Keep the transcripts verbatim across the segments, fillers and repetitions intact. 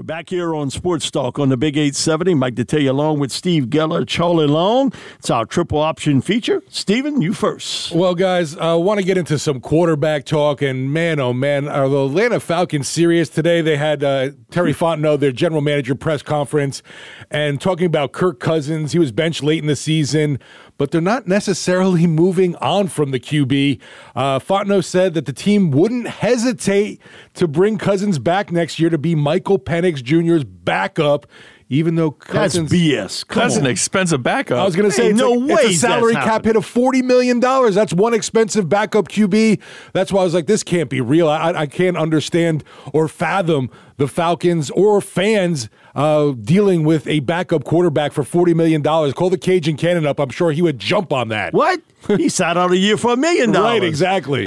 We're back here on Sports Talk on the Big eight seventy. Mike Detillier along with Steve Geller, Charlie Long. It's our triple option feature. Steven, you first. Well, guys, I uh, want to get into some quarterback talk. And, man, oh, man, are the Atlanta Falcons serious today? They had uh, Terry Fontenot, their general manager, press conference, and talking about Kirk Cousins. He was benched late in the season, but they're not necessarily moving on from the Q B. Uh, Fontenot said that the team wouldn't hesitate to bring Cousins back next year to be Michael Penix Junior's backup, even though Cousins... That's B S. Come That's on. an expensive backup. I was going to say, Hey, it's, no like, way it's a salary that's cap hit of forty million dollars. That's one expensive backup Q B. That's why I was like, this can't be real. I, I can't understand or fathom the Falcons or fans uh, dealing with a backup quarterback for forty million dollars. Call the Cajun Cannon up. I'm sure he would jump on that. What? He sat out a year for a million dollars. Right, exactly.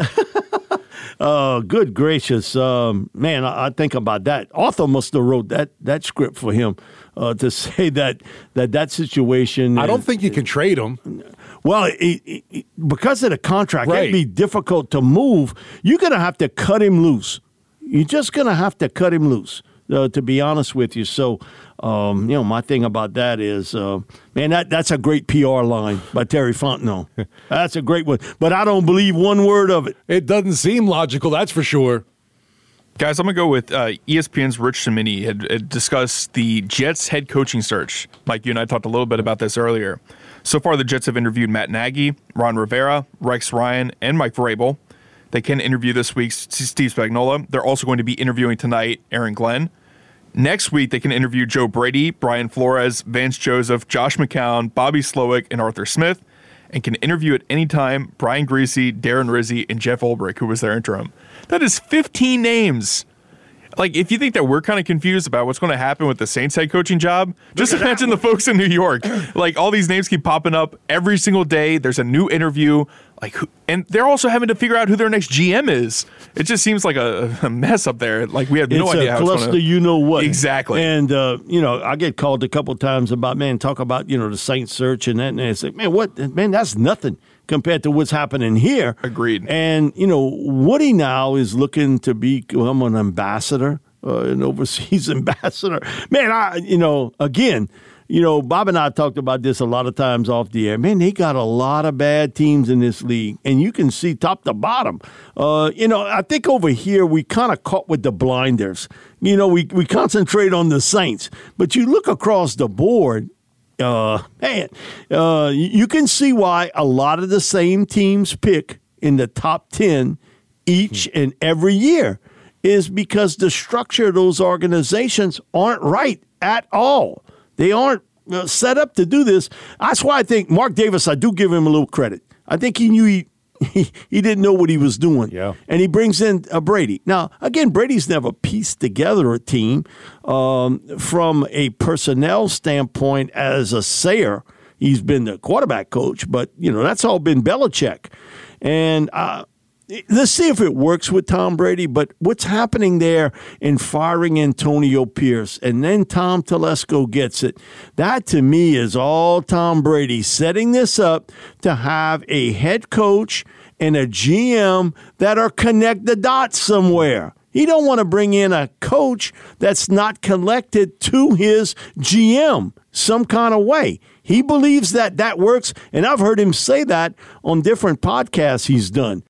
Uh, good gracious. Um, man, I, I think about that. Arthur must have wrote that that script for him uh, to say that that, that situation. I don't is, think you can trade him. Well, it, it, it, because of the contract, Right. it'd be difficult to move. You're going to have to cut him loose. You're just going to have to cut him loose, uh, to be honest with you. So, um, you know, my thing about that is, uh, man, that, that's a great P R line by Terry Fontenot. That's a great one. But I don't believe one word of it. It doesn't seem logical, that's for sure. Guys, I'm going to go with uh, E S P N's Rich Cimini had, had discussed the Jets head coaching search. Mike, you and I talked a little bit about this earlier. So far, the Jets have interviewed Matt Nagy, Ron Rivera, Rex Ryan, and Mike Vrabel. They can interview this week Steve Spagnuolo. They're also going to be interviewing tonight Aaron Glenn. Next week, they can interview Joe Brady, Brian Flores, Vance Joseph, Josh McCown, Bobby Slowick, and Arthur Smith, and can interview at any time Brian Griese, Darren Rizzi, and Jeff Ulbrich, who was their interim. That is fifteen names. Like, if you think that we're kind of confused about what's going to happen with the Saints head coaching job, just imagine the folks in New York. Like, all these names keep popping up every single day. There's a new interview. Like, who, and they're also having to figure out who their next G M is. It just seems like a, a mess up there. Like, we have no it's idea a how cluster, it's going to... you know what. Exactly. And, uh, you know, I get called a couple times about, man, talk about, you know, the Saints search and that. And it's like, man, what? Man, that's nothing compared to what's happening here. Agreed. And, you know, Woody now is looking to become an ambassador, uh, an overseas ambassador. Man, I, you know, again, you know, Bob and I talked about this a lot of times off the air. Man, they got a lot of bad teams in this league, and you can see top to bottom. Uh, you know, I think over here we kind of caught with the blinders. You know, we, we concentrate on the Saints, but you look across the board, uh, man, uh, you can see why a lot of the same teams pick in the top ten each and every year is because the structure of those organizations aren't right at all. They aren't uh, set up to do this. That's why I think Mark Davis, I do give him a little credit. I think he knew he he, he didn't know what he was doing. Yeah. And he brings in uh, Brady. Now, again, Brady's never pieced together a team um, from a personnel standpoint as a sayer. He's been the quarterback coach, but, you know, that's all been Belichick. And uh let's see if it works with Tom Brady, but what's happening there in firing Antonio Pierce and then Tom Telesco gets it, that to me is all Tom Brady setting this up to have a head coach and a G M that are connect the dots somewhere. He don't want to bring in a coach that's not connected to his G M some kind of way. He believes that that works, and I've heard him say that on different podcasts he's done.